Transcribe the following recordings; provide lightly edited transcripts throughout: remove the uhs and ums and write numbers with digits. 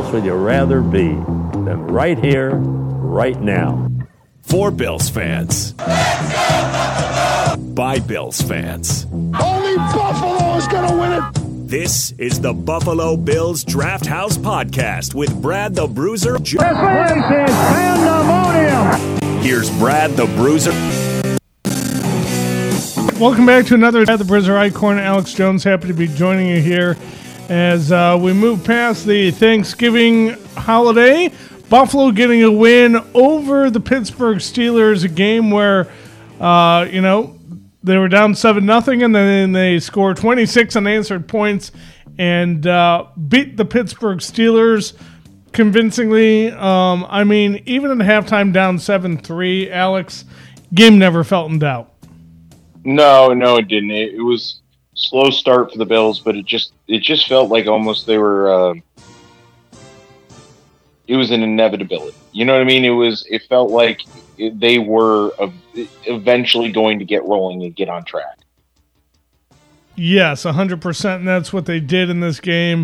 would you rather be than right here, right now? For Bills fans. By Bills fans. Only Buffalo is going to win it. This is the Buffalo Bills Draft House Podcast with Brad the Bruiser. This is pandemonium. Here's Brad the Bruiser. Welcome back to another Brad the Bruiser Icorn. Alex Jones, happy to be joining you here as we move past the Thanksgiving holiday. Buffalo getting a win over the Pittsburgh Steelers, a game where, they were down 7-0, and then they scored 26 unanswered points and beat the Pittsburgh Steelers convincingly. Even at halftime down 7-3, Alex, game never felt in doubt. No, it didn't. It was a slow start for the Bills, but it just felt like almost they were. It was an inevitability. You know what I mean? It felt like they were eventually going to get rolling and get on track. Yes, 100%, and that's what they did in this game.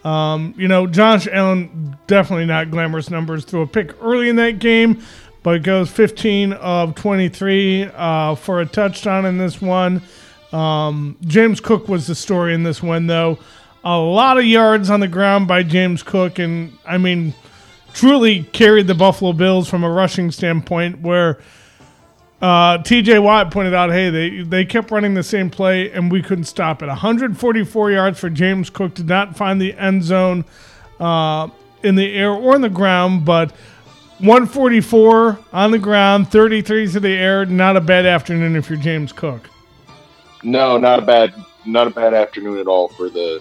Josh Allen, definitely not glamorous numbers, threw a pick early in that game, but it goes 15 of 23 for a touchdown in this one. James Cook was the story in this one, though. A lot of yards on the ground by James Cook, and truly carried the Buffalo Bills from a rushing standpoint, where TJ Watt pointed out, hey, they kept running the same play and we couldn't stop it. 144 yards for James Cook. Did not find the end zone in the air or on the ground, but 144 on the ground, 33 to the air. Not a bad afternoon if you're James Cook. No, not a bad afternoon at all for the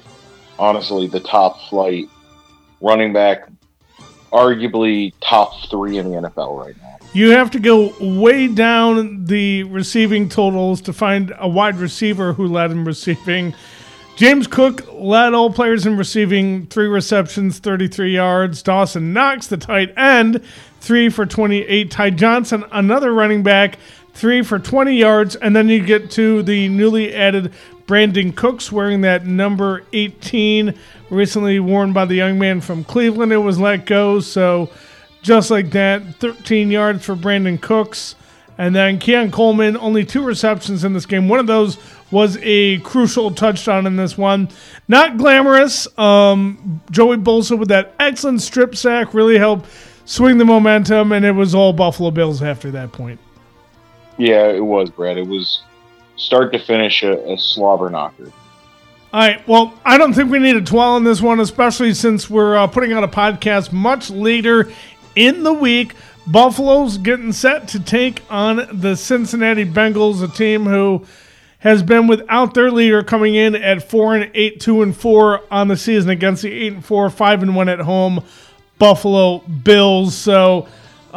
top flight running back. Arguably top 3 in the NFL right now. You have to go way down the receiving totals to find a wide receiver who led in receiving. James Cook led all players in receiving, 3 receptions, 33 yards. Dawson Knox, the tight end, 3 for 28. Ty Johnson, another running back, 3 for 20 yards. And then you get to the newly added Brandon Cooks, wearing that number 18, recently worn by the young man from Cleveland. It was let go, so just like that, 13 yards for Brandon Cooks. And then Keon Coleman, only 2 receptions in this game. One of those was a crucial touchdown in this one. Not glamorous. Joey Bosa with that excellent strip sack really helped swing the momentum, and it was all Buffalo Bills after that point. Yeah, it was, Brad. It was start to finish a slobber knocker. All right, well, I don't think we need to dwell on this one, especially since we're putting out a podcast much later in the week. Buffalo's getting set to take on the Cincinnati Bengals, a team who has been without their leader, coming in at 4-8, 2-4 on the season against the 8-4, 5-1 at home Buffalo Bills. So,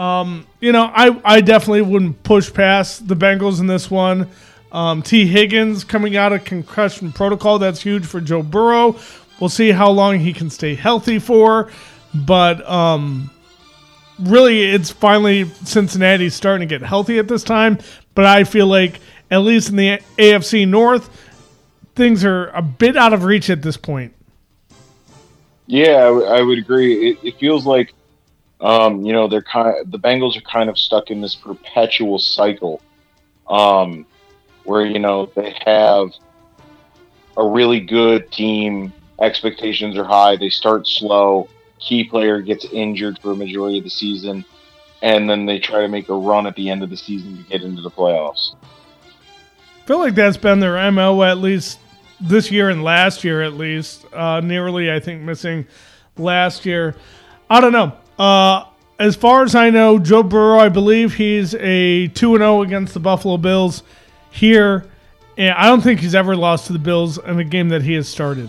I definitely wouldn't push past the Bengals in this one. T. Higgins coming out of concussion protocol. That's huge for Joe Burrow. We'll see how long he can stay healthy for. But really, it's finally Cincinnati starting to get healthy at this time. But I feel like, at least in the AFC North, things are a bit out of reach at this point. Yeah, I would agree. It feels like, the Bengals are kind of stuck in this perpetual cycle. Where, they have a really good team, expectations are high, they start slow, key player gets injured for a majority of the season, and then they try to make a run at the end of the season to get into the playoffs. I feel like that's been their MO at least this year and last year at least. Nearly, I think, missing last year. I don't know. As far as I know, Joe Burrow, I believe he's a 2-0 against the Buffalo Bills here, and I don't think he's ever lost to the Bills in a game that he has started.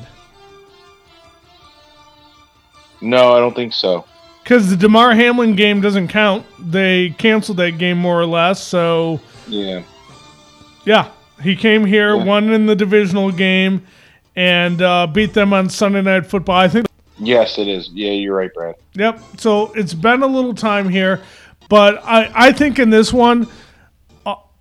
No, I don't think so. Because the DeMar Hamlin game doesn't count. They canceled that game more or less, so... Yeah, he came here, won in the divisional game, and beat them on Sunday Night Football. I think. Yes, it is. Yeah, you're right, Brad. Yep, so it's been a little time here, but I think in this one...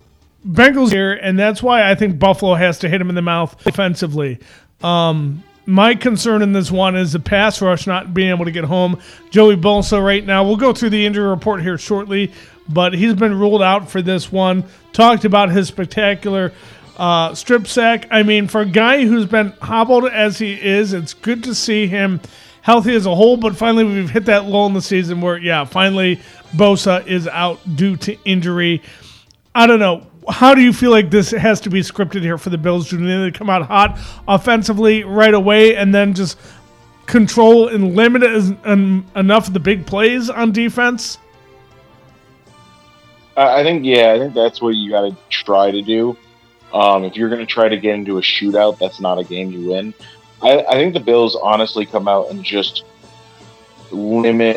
Bengals here, and that's why I think Buffalo has to hit him in the mouth offensively. My concern in this one is the pass rush not being able to get home. Joey Bosa right now, we'll go through the injury report here shortly, but he's been ruled out for this one. Talked about his spectacular strip sack. I mean, for a guy who's been hobbled as he is, it's good to see him healthy as a whole, but finally we've hit that lull in the season where, finally Bosa is out due to injury. I don't know. How do you feel like this has to be scripted here for the Bills? Do they need to come out hot offensively right away and then just control and limit enough of the big plays on defense? I think that's what you got to try to do. If you're going to try to get into a shootout, that's not a game you win. I think the Bills honestly come out and just limit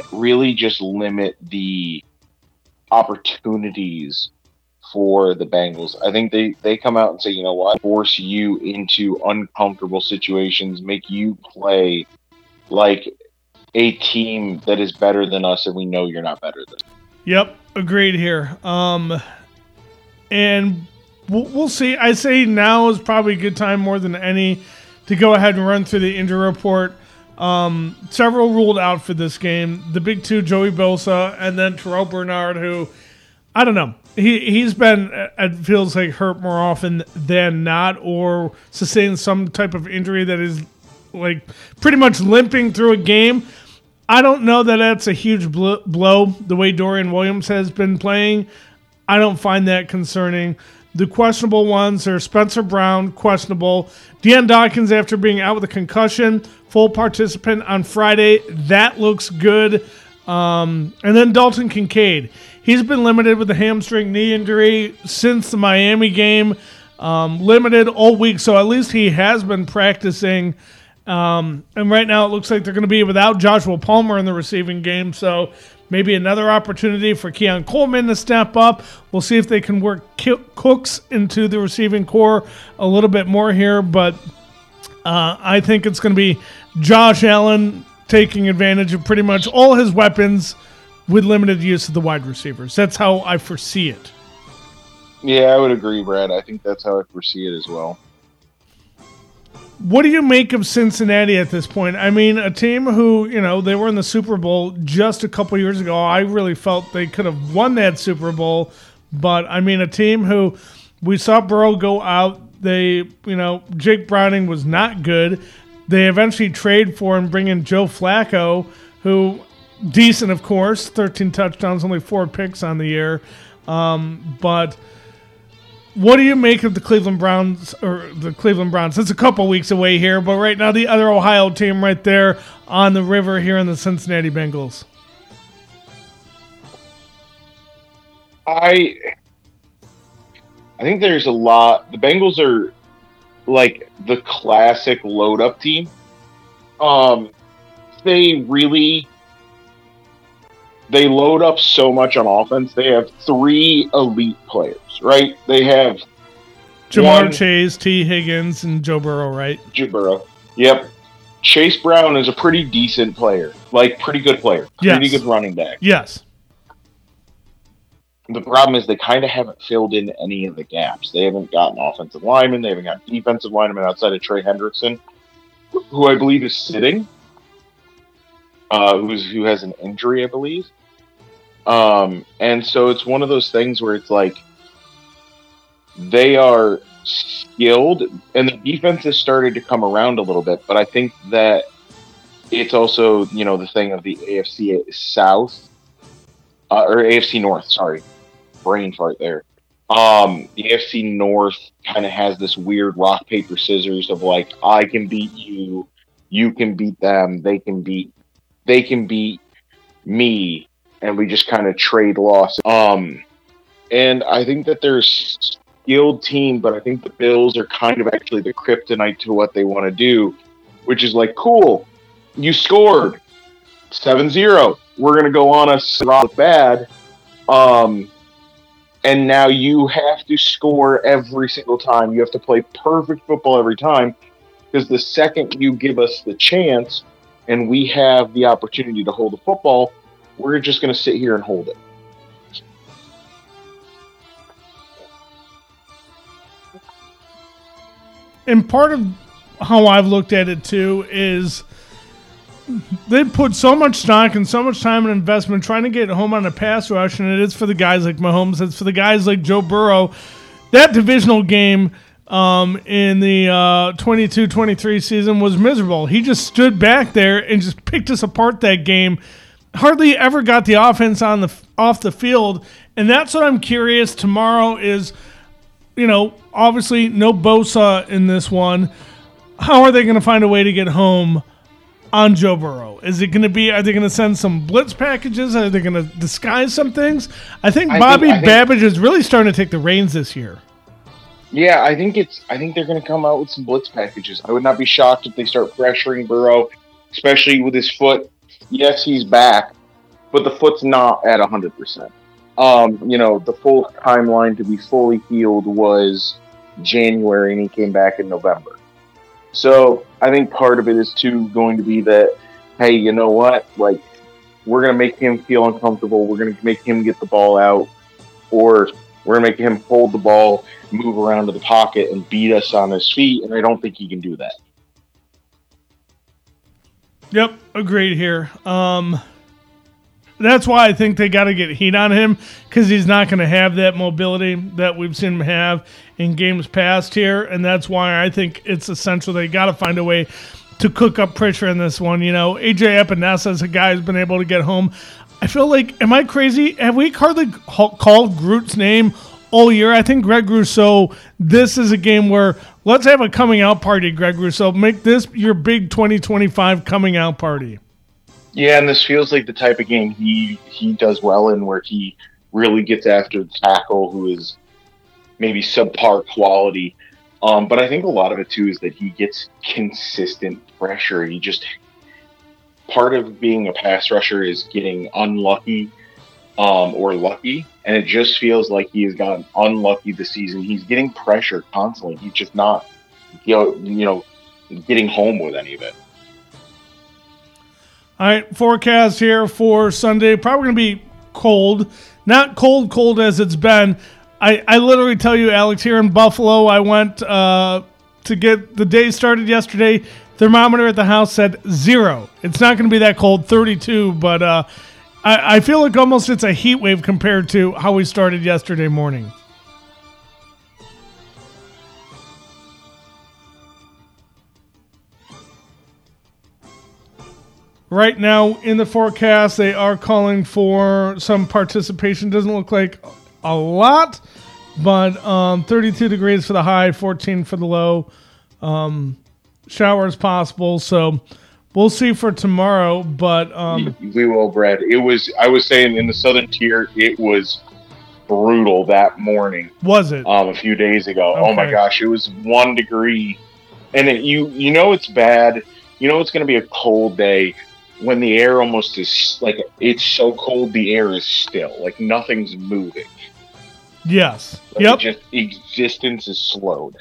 the opportunities for the Bengals. I think they come out and say, you know what, force you into uncomfortable situations, make you play like a team that is better than us, and we know you're not better than. Yep, agreed here. And we'll see. I say now is probably a good time more than any to go ahead and run through the injury report. Several ruled out for this game. The big two, Joey Bosa, and then Terrell Bernard, who, I don't know. He's been, it feels like, hurt more often than not, or sustained some type of injury that is like pretty much limping through a game. I don't know that that's a huge blow the way Dorian Williams has been playing. I don't find that concerning. The questionable ones are Spencer Brown, questionable. Deion Dawkins, after being out with a concussion, full participant on Friday. That looks good. And then Dalton Kincaid. He's been limited with a hamstring knee injury since the Miami game. Limited all week, so at least he has been practicing. And right now it looks like they're going to be without Joshua Palmer in the receiving game, so maybe another opportunity for Keon Coleman to step up. We'll see if they can work Cooks into the receiving core a little bit more here, but I think it's going to be Josh Allen taking advantage of pretty much all his weapons with limited use of the wide receivers. That's how I foresee it. Yeah, I would agree, Brad. I think that's how I foresee it as well. What do you make of Cincinnati at this point? I mean, a team who, they were in the Super Bowl just a couple years ago. I really felt they could have won that Super Bowl. But, I mean, a team who we saw Burrow go out. Jake Browning was not good. They eventually trade for and bring in Joe Flacco, who, decent, of course, 13 touchdowns, only 4 picks on the year. But what do you make of the Cleveland Browns? It's a couple weeks away here, but right now the other Ohio team right there on the river here in the Cincinnati Bengals. I think there's a lot. The Bengals are like the classic load-up team. They load up so much on offense. They have 3 elite players, right? They have Jamar Chase, T. Higgins, and Joe Burrow, right? Joe Burrow. Yep. Chase Brown is a pretty decent player, like pretty good player, pretty good running back. Yes. The problem is they kind of haven't filled in any of the gaps. They haven't gotten offensive linemen. They haven't got defensive linemen outside of Trey Hendrickson, who I believe is sitting. Who has an injury, I believe. And so it's one of those things where it's like they are skilled, and the defense has started to come around a little bit, but I think that it's also, the thing of the AFC South, or AFC North, sorry. Brain fart there. The AFC North kind of has this weird rock, paper, scissors of like, I can beat you, you can beat them, they can beat me, and we just kind of trade losses. And I think that they're a skilled team, but I think the Bills are kind of actually the kryptonite to what they want to do, which is like, cool, you scored 7-0. We're going to go on a rock bad. And now you have to score every single time. You have to play perfect football every time, because the second you give us the chance and we have the opportunity to hold the football, we're just going to sit here and hold it. And part of how I've looked at it too is they put so much stock and so much time and investment trying to get home on a pass rush, and it is for the guys like Mahomes, it's for the guys like Joe Burrow. That divisional game in the 22-23 season was miserable. He just stood back there and just picked us apart that game. Hardly ever got the offense off the field, and that's what I'm curious. Tomorrow is, obviously no Bosa in this one. How are they going to find a way to get home on Joe Burrow? Are they going to send some blitz packages? Are they going to disguise some things? I think Bobby Babbage is really starting to take the reins this year. Yeah, I think they're going to come out with some blitz packages. I would not be shocked if they start pressuring Burrow, especially with his foot. Yes, he's back, but the foot's not at 100%. The full timeline to be fully healed was January, and he came back in November. So I think part of it is too going to be that, hey, you know what? Like, we're going to make him feel uncomfortable. We're going to make him get the ball out, or we're going to make him hold the ball, move around to the pocket, and beat us on his feet. And I don't think he can do that. Yep, agreed here. That's why I think they got to get heat on him, because he's not going to have that mobility that we've seen him have in games past here, and that's why I think it's essential. They got to find a way to cook up pressure in this one. AJ Epinesa is a guy who's been able to get home. I feel like, am I crazy? Have we hardly called Groot's name all year? I think Greg Rousseau, this is a game where let's have a coming out party, Greg Rousseau. Make this your big 2025 coming out party. Yeah, and this feels like the type of game he does well in, where he really gets after the tackle who is maybe subpar quality. But I think a lot of it, too, is that he gets consistent pressure. Part of being a pass rusher is getting unlucky or lucky, and it just feels like he has gotten unlucky this season. He's getting pressure constantly. He's just not, getting home with any of it. All right, forecast here for Sunday. Probably going to be cold. Not cold as it's been. I literally tell you, Alex, here in Buffalo, I went to get the day started yesterday. Thermometer at the house said 0. It's not going to be that cold, 32, but I feel like almost it's a heat wave compared to how we started yesterday morning. Right now in the forecast, they are calling for some participation. Doesn't look like a lot, but 32 degrees for the high, 14 for the low. Showers possible, so we'll see for tomorrow. But we will, Brad. I was saying in the southern tier, it was brutal that morning. Was it? A few days ago. Okay. Oh my gosh, it was 1 degree, and it's bad. It's going to be a cold day when the air almost is like, it's so cold the air is still, like nothing's moving. Yes. Like yep. Just existence is slowed.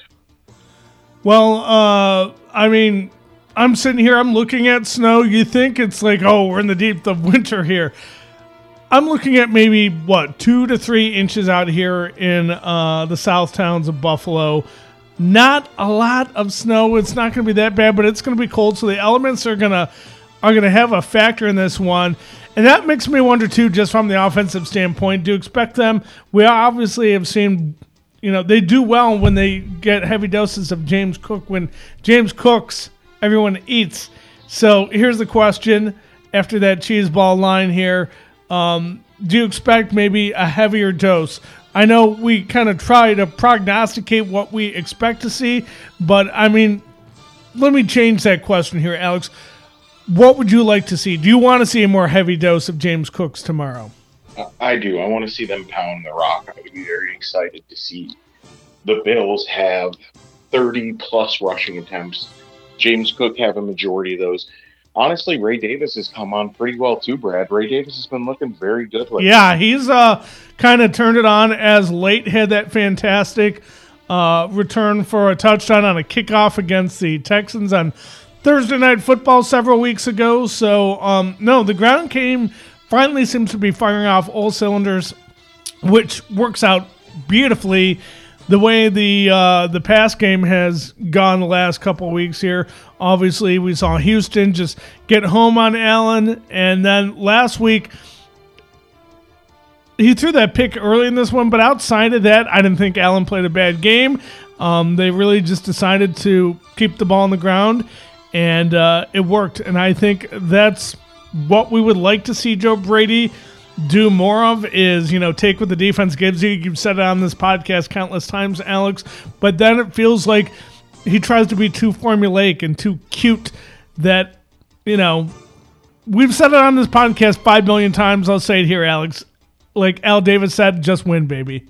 Well, I'm sitting here, I'm looking at snow. You think it's like, oh, we're in the deep of winter here. I'm looking at maybe, 2 to 3 inches out here in the south towns of Buffalo. Not a lot of snow. It's not going to be that bad, but it's going to be cold, so the elements are going to have a factor in this one. And that makes me wonder, too, just from the offensive standpoint, do you expect them? We obviously have seen, they do well when they get heavy doses of James Cook. When James cooks, everyone eats. So here's the question after that cheese ball line here. Do you expect maybe a heavier dose? I know we kind of try to prognosticate what we expect to see, but, let me change that question here, Alex. What would you like to see? Do you want to see a more heavy dose of James Cooks tomorrow? I do. I want to see them pound the rock. I would be very excited to see the Bills have 30-plus rushing attempts. James Cook have a majority of those. Honestly, Ray Davis has come on pretty well too, Brad. Ray Davis has been looking very good lately. Yeah, he's kind of turned it on as late. Had that fantastic return for a touchdown on a kickoff against the Texans on Thursday Night Football several weeks ago. So, no, the ground game finally seems to be firing off all cylinders, which works out beautifully the way the pass game has gone the last couple of weeks here. Obviously, we saw Houston just get home on Allen, and then last week he threw that pick early in this one, but outside of that, I didn't think Allen played a bad game. They really just decided to keep the ball on the ground, and it worked. And I think that's what we would like to see Joe Brady do more of is, take what the defense gives you. You've said it on this podcast countless times, Alex, but then it feels like he tries to be too formulaic and too cute that, we've said it on this podcast 5 million times. I'll say it here, Alex. Like Al Davis said, just win, baby.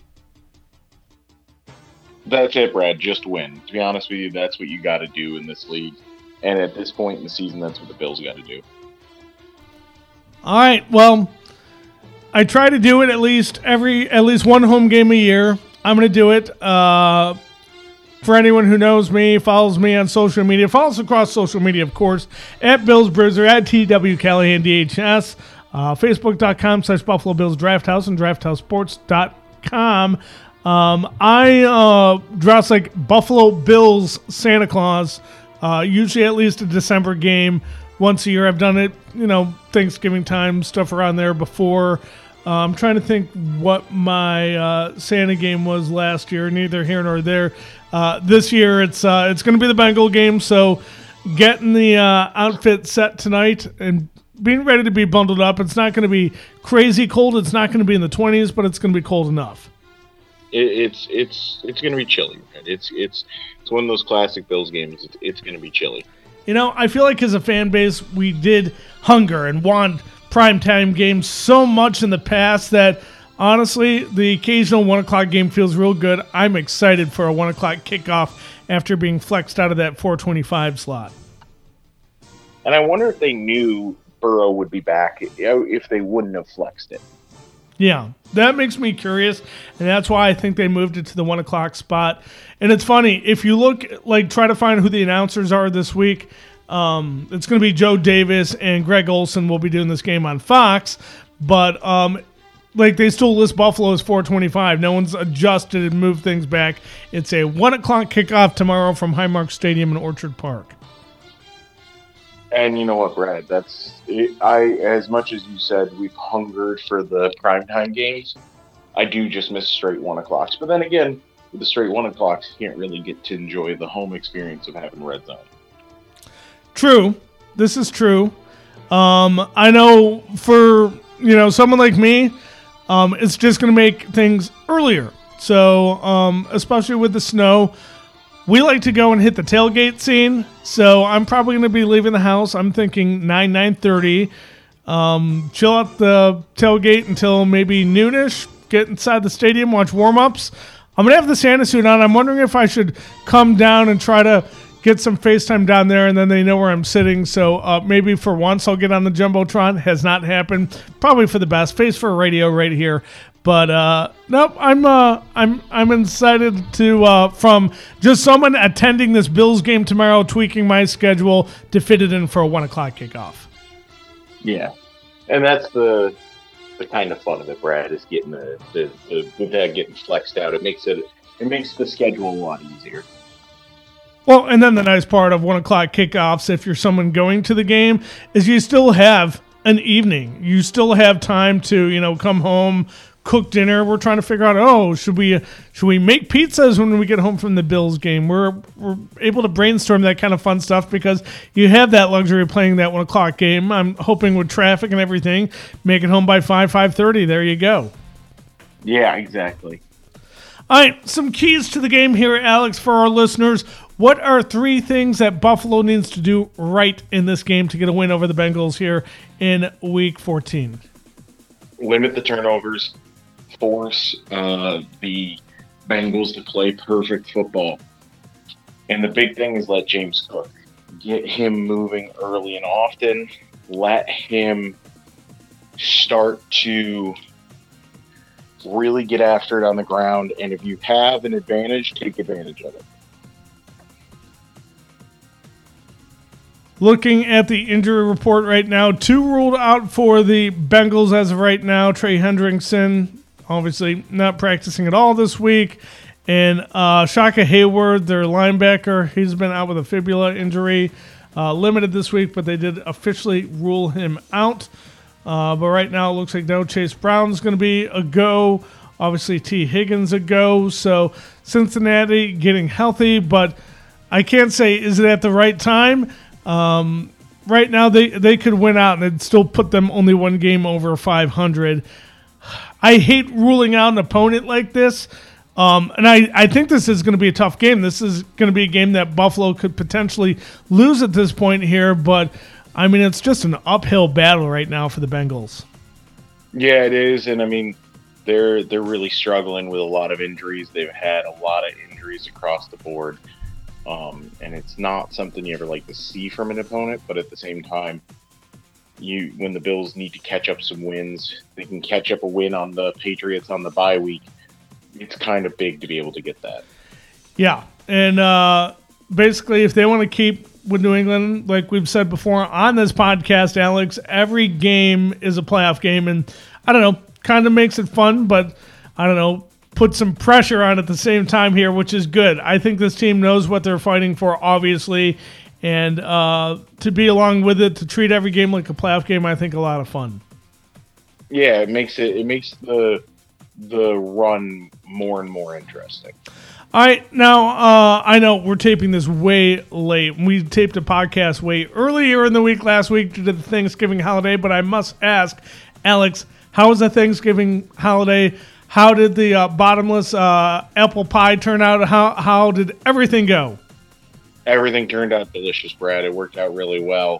That's it, Brad. Just win. To be honest with you, that's what you got to do in this league. And at this point in the season, that's what the Bills got to do. All right. Well, I try to do it at least one home game a year. I'm going to do it. For anyone who knows me, follows me on social media, follows across social media, of course, at Bills Bruiser, at TW Callahan DHS, Facebook.com/Buffalo Bills Draft House and DraftHouseSports.com. I dress like Buffalo Bills Santa Claus, usually at least a December game once a year. I've done it, Thanksgiving time, stuff around there before. I'm trying to think what my Santa game was last year. Neither here nor there. This year, it's going to be the Bengal game, so getting the outfit set tonight and being ready to be bundled up. It's not going to be crazy cold. It's not going to be in the 20s, but it's going to be cold enough. It's going to be chilly. It's one of those classic Bills games. It's going to be chilly. I feel like as a fan base, we did hunger and want primetime games so much in the past that, honestly, the occasional 1 o'clock game feels real good. I'm excited for a 1 o'clock kickoff after being flexed out of that 4:25 slot. And I wonder if they knew Burrow would be back, if they wouldn't have flexed it. Yeah, that makes me curious, and that's why I think they moved it to the 1 o'clock spot. And it's funny, if you look, try to find who the announcers are this week, it's going to be Joe Davis and Greg Olson will be doing this game on Fox, but they still list Buffalo as 4:25. No one's adjusted and moved things back. It's a 1 o'clock kickoff tomorrow from Highmark Stadium in Orchard Park. And you know what, Brad? As much as you said we've hungered for the primetime games, I do just miss straight 1 o'clocks. But then again, with the straight 1 o'clocks, you can't really get to enjoy the home experience of having Red Zone. True. This is true. I know for, someone like me, it's just going to make things earlier. So, especially with the snow, we like to go and hit the tailgate scene. So I'm probably going to be leaving the house. I'm thinking 9:30. Chill at the tailgate until maybe noonish. Get inside the stadium, watch warm-ups. I'm going to have the Santa suit on. I'm wondering if I should come down and try to get some FaceTime down there, and then they know where I'm sitting. So maybe for once I'll get on the Jumbotron. Has not happened. Probably for the best. Face for radio right here. But nope, I'm excited to from just someone attending this Bills game tomorrow, tweaking my schedule to fit it in for a 1 o'clock kickoff. Yeah, and that's the kind of fun of it, Brad, is getting with that getting flexed out. It makes the schedule a lot easier. Well, and then the nice part of 1 o'clock kickoffs, if you're someone going to the game, is you still have an evening. You still have time to come home, cook dinner. We're trying to figure out, should we make pizzas when we get home from the Bills game? We're able to brainstorm that kind of fun stuff because you have that luxury of playing that 1 o'clock game. I'm hoping with traffic and everything, make it home by 5:30. There you go. Yeah, exactly. All right, some keys to the game here, Alex, for our listeners. What are 3 things that Buffalo needs to do right in this game to get a win over the Bengals here in Week 14? Limit the turnovers. Force the Bengals to play perfect football. And the big thing is let James Cook. Get him moving early and often. Let him start to really get after it on the ground. And if you have an advantage, take advantage of it. Looking at the injury report right now, 2 ruled out for the Bengals as of right now. Trey Hendrickson, obviously not practicing at all this week. And Shaka Hayward, their linebacker, he's been out with a fibula injury, limited this week, but they did officially rule him out. But right now it looks like no, Chase Brown's going to be a go. Obviously, T. Higgins a go. So Cincinnati getting healthy, but I can't say, is it at the right time? Right now they could win out and it'd still put them only one game over 500. I hate ruling out an opponent like this. And I think this is going to be a tough game. This is going to be a game that Buffalo could potentially lose at this point here. But, I mean, it's just an uphill battle right now for the Bengals. Yeah, it is. And, I mean, they're really struggling with a lot of injuries. They've had a lot of injuries across the board. And it's not something you ever like to see from an opponent. But at the same time, when the Bills need to catch up some wins, they can catch up a win on the Patriots on the bye week. It's kind of big to be able to get that. Yeah, and basically if they want to keep with New England, like we've said before on this podcast, Alex, every game is a playoff game, and I don't know, kind of makes it fun, but I don't know, put some pressure on at the same time here, which is good. I think this team knows what they're fighting for, obviously, and to be along with it, to treat every game like a playoff game, I think a lot of fun. Yeah, it makes the run more and more interesting. All right, now I know we're taping this way late. We taped a podcast way earlier in the week last week due to the Thanksgiving holiday, but I must ask, Alex, how was the Thanksgiving holiday? How did the bottomless apple pie turn out? How did everything go? Everything turned out delicious, Brad. It worked out really well.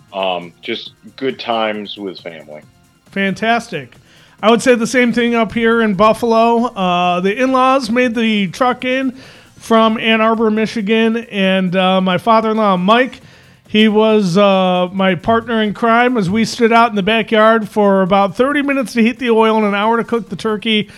Just good times with family. Fantastic. I would say the same thing up here in Buffalo. The in-laws made the truck in from Ann Arbor, Michigan, and my father-in-law, Mike, he was my partner in crime as we stood out in the backyard for about 30 minutes to heat the oil and an hour to cook the turkey.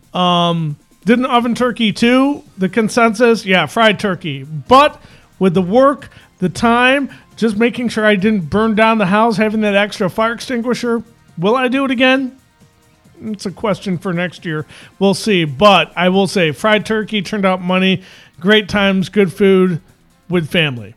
Didn't oven turkey too. The consensus, yeah, fried turkey. But with the work, the time, just making sure I didn't burn down the house, having that extra fire extinguisher, will I do it again? It's a question for next year. We'll see. But I will say, fried turkey turned out money. Great times, good food with family.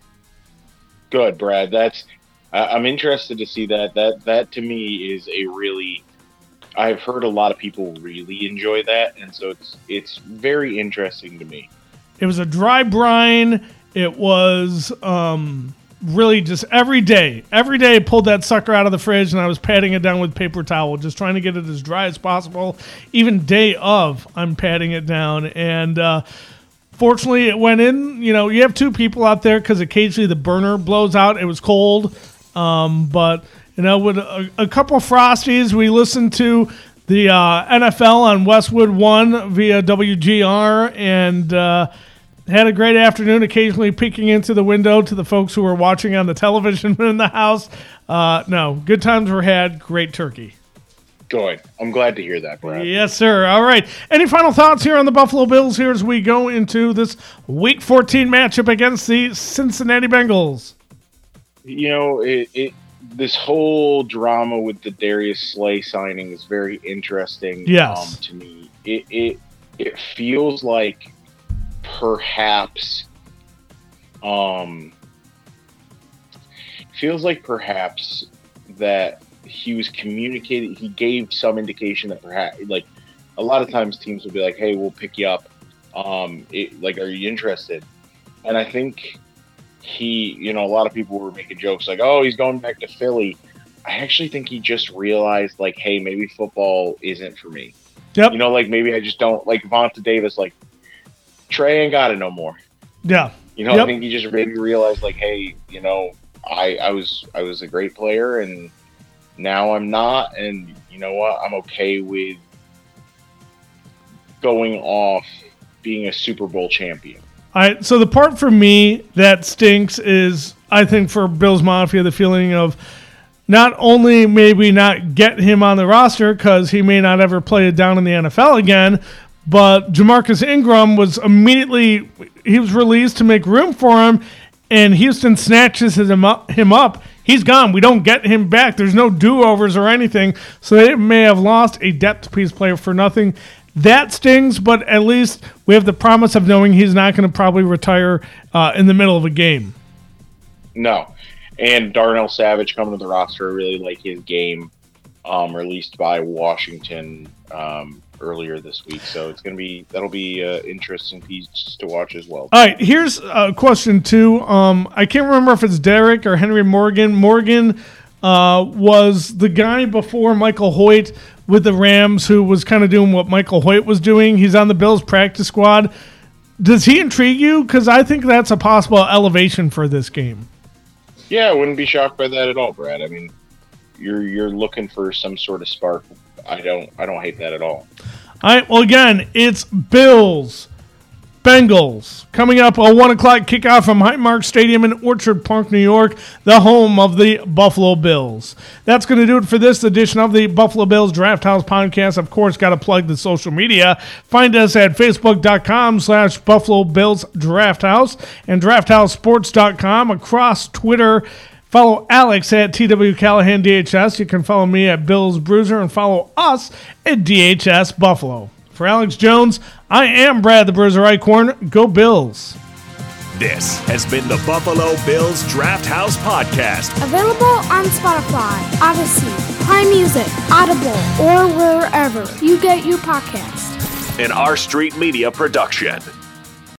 Good, Brad. I'm interested to see that. That to me is a really. I've heard a lot of people really enjoy that, and so it's very interesting to me. It was a dry brine. It was really just every day I pulled that sucker out of the fridge and I was patting it down with paper towel, just trying to get it as dry as possible. Even day of, I'm patting it down. And fortunately, it went in. You know, you have two people out there because occasionally the burner blows out. It was cold. But, you know, with a couple of Frosties, we listened to the NFL on Westwood One via WGR and had a great afternoon, occasionally peeking into the window to the folks who were watching on the television in the house. No, good times were had. Great turkey. Good. I'm glad to hear that, Brad. Yes, sir. All right. Any final thoughts here on the Buffalo Bills here as we go into this Week 14 matchup against the Cincinnati Bengals? You know, this whole drama with the Darius Slay signing is very interesting. Yes. To me. It feels like perhaps that he was communicating, he gave some indication that perhaps, like, a lot of times teams will be like, hey, we'll pick you up. Are you interested? And I think a lot of people were making jokes like, oh, he's going back to Philly. I actually think he just realized, like, hey, maybe football isn't for me. Yep. You know, like, maybe I just don't, like, Vontae Davis, like, Trey ain't got it no more. Yeah. You know, yep. I think he just maybe realized, like, hey, you know, I was a great player and now I'm not, and you know what? I'm okay with going off being a Super Bowl champion. All right, so the part for me that stinks is, I think for Bills Mafia, the feeling of not only maybe not get him on the roster because he may not ever play it down in the NFL again, but Jamarcus Ingram was released to make room for him, and Houston snatches him up. He's gone. We don't get him back. There's no do-overs or anything, so they may have lost a depth piece player for nothing. That stings, but at least we have the promise of knowing he's not going to probably retire in the middle of a game. No. And Darnell Savage coming to the roster, I really like his game, released by Washington earlier this week. So that'll be interesting piece to watch as well. All right, here's a question too. I can't remember if it's Derek or Henry Morgan. Morgan was the guy before Michael Hoyt with the Rams who was kind of doing what Michael Hoyt was doing. He's on the Bills practice squad. Does he intrigue you? Because I think that's a possible elevation for this game. Yeah, I wouldn't be shocked by that at all, Brad. I mean, you're looking for some sort of spark. I don't hate that at all. All right, well, again, it's Bills, Bengals, coming up a 1 o'clock kickoff from Highmark Stadium in Orchard Park, New York, the home of the Buffalo Bills. That's going to do it for this edition of the Buffalo Bills Draft House Podcast. Of course, got to plug the social media. Find us at facebook.com/Buffalo Bills Draft House and DraftHouseSports.com across Twitter. Follow Alex at TW Callahan DHS. You can follow me at Bills Bruiser and follow us at DHS Buffalo. For Alex Jones, I am Brad the Bruiser Eichhorn. Go Bills. This has been the Buffalo Bills Draft House Podcast. Available on Spotify, Odyssey, Prime Music, Audible, or wherever you get your podcasts. An R Street Media production.